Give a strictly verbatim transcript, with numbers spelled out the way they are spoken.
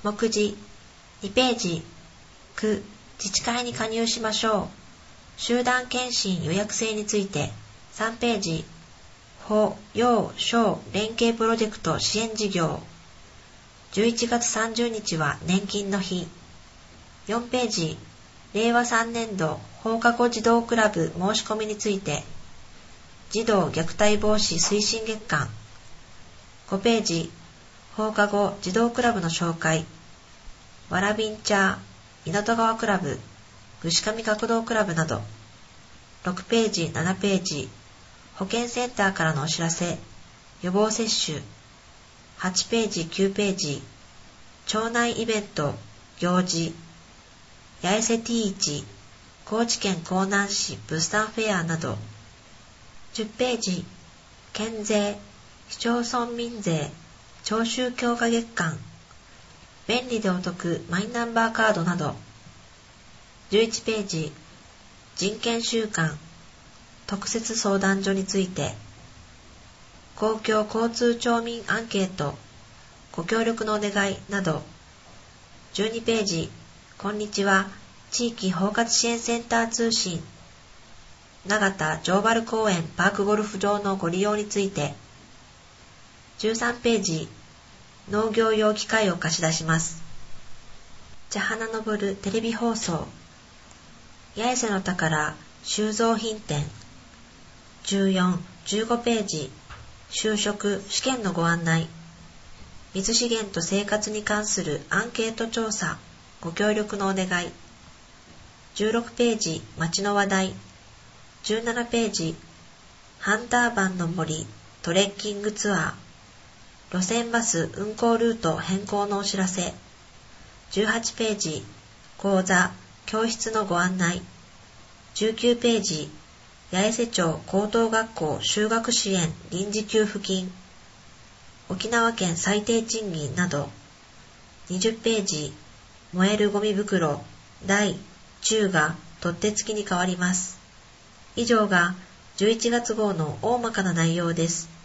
目次にページ。区、自治会に加入しましょう。集団検診予約制についてさんページ。保、幼、小連携プロジェクト支援事業。じゅういちがつさんじゅうにちは年金の日。よんページ。れいわさんねんど放課後児童クラブ申し込みについて。児童虐待防止推進月間。ごページ。放課後児童クラブの紹介。わらびんちゃー、港川クラブ、ぐしかみ学童クラブなど。ろくページ、ななページ。保健センターからのお知らせ。予防接種。はちページ、きゅうページ。町内イベント、行事。八重瀬 ティーワン、高知県香南市物産フェアなど。じゅうページ。県税、市町村民税、徴収強化月間。便利でお得マイナンバーカードなど。じゅういちページ。人権週間、特設相談所について。公共交通町民アンケート、ご協力のお願いなど。じゅうにページ。こんにちは、地域包括支援センター通信。長田城原公園パークゴルフ場のご利用について。じゅうさんページ。農業用機械を貸し出します。茶花昇るテレビ放送。八重瀬の宝収蔵品展。じゅうよん、じゅうごページ。就職試験のご案内。水資源と生活に関するアンケート調査、ご協力のお願い。じゅうろくページ、街の話題。じゅうななページ、ハンターバンの森トレッキングツアー。路線バス運行ルート変更のお知らせ。じゅうはちページ、講座、教室のご案内。じゅうきゅうページ、八重瀬町高等学校就学支援臨時給付金。沖縄県最低賃金など。にじゅうページ、燃えるゴミ袋、大、中が取っ手付きに変わります。以上がじゅういちがつ号の大まかな内容です。